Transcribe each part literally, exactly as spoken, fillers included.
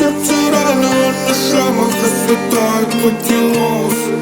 сердце раны, а на шрамах расцветают гладиолусы.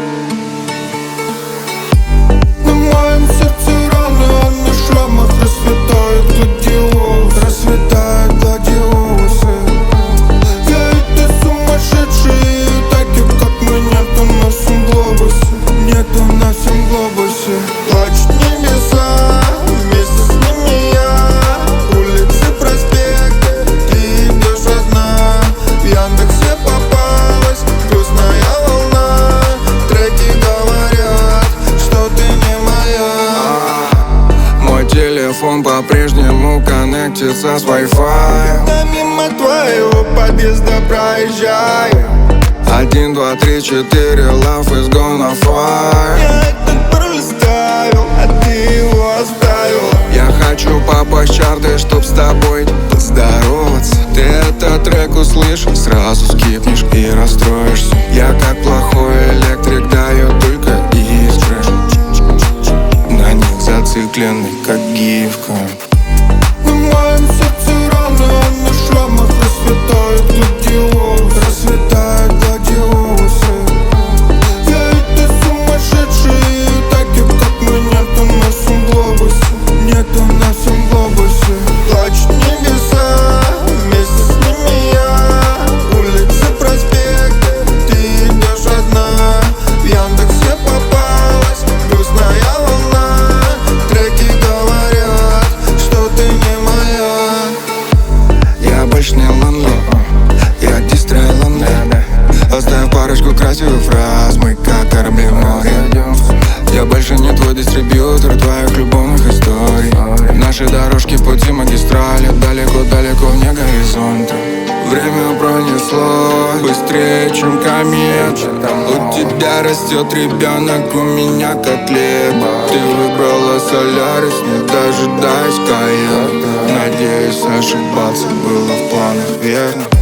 На моем сердце раны, а на шрамах расцветают гладиолусы. Расцветают гладиолусы. Я и ты сумасшедшие, таких как мы нету на всем глобусе. Нету на всем глобусе. Плачут небеса, вместе с ними я. Улицы, проспекты, ты идешь одна. В Яндексе попалась грустная волна. Треки говорят, что ты не моя. Мой телефон по-прежнему коннектится с Wi-Fi. Да мимо твоего подъезда проезжаю. Один, два, три, четыре, love is gonna fly. Я этот пролистаю, а ты его оставил. Я хочу попасть в чарты, чтоб с тобой поздороваться. Ты этот трек услышишь, сразу скипнешь и расстроишься. Я как плохой электрик, даю только из трэш. На них зацикленный, как гифка. На моем сердце раны, а на шрамах расцветают гладиолусы. Расцветают гладиолусы. Я и ты сумасшедшие, таких как мы нету на всем глобусе. Нету на всем глобусе. Плачут небеса, вместе с ними я. Улицы, проспекты, ты идешь одна. В Яндексе попалась грустная волна. Треки говорят, что ты не моя. Я больше не ланло, я дистрей-ланло. Оставив парочку красивых фраз, мы как корабли в море. Я больше не твой дистрибьютор твоих любовных историй. Наши дорожки пути магистрали, далеко-далеко вне горизонта. Время пронесло быстрее, чем комета. У тебя растет ребенок, у меня котлета. Ты выбрала Солярис, не дожидаясь Каена. Надеюсь, ошибаться было в планах верно.